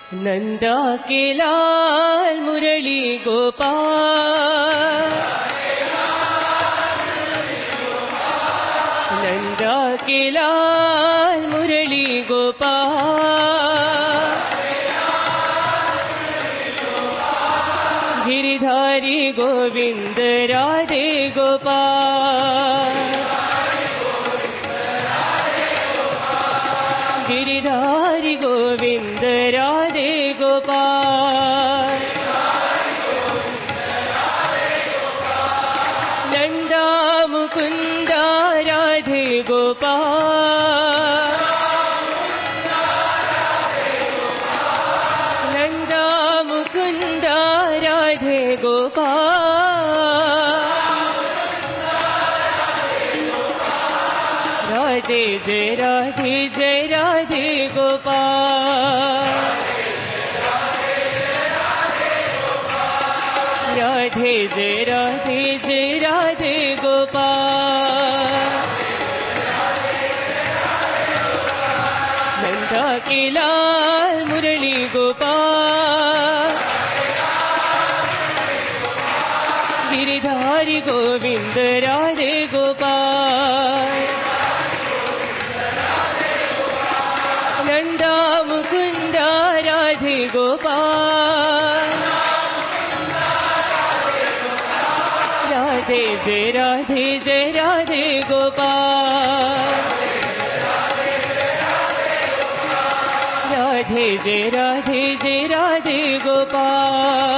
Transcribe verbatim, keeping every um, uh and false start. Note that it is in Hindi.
नंदा के लाल मुरली गोपाल, नंदा के लाल मुरली गोपाल, गिरधारी गोविंद राधे गोपाल, गिरधारी गोविंद राधे गोपाल, नंदा मुकुंदा राधे गोपाल, नंदा मुकुंदा राधे गोपाल, राधे जय राधे जय राधे गोपाल, राधे जय राधे जय राधे गोपाल, नंदा के लाल मुरली गोपाल, गिरधारी गोविंद राधे गोपाल, नंदा मुकुंदा राधे गोपाल, राधे जय राधे जय राधे गोपाल, राधे जय राधे जय राधे गोपाल,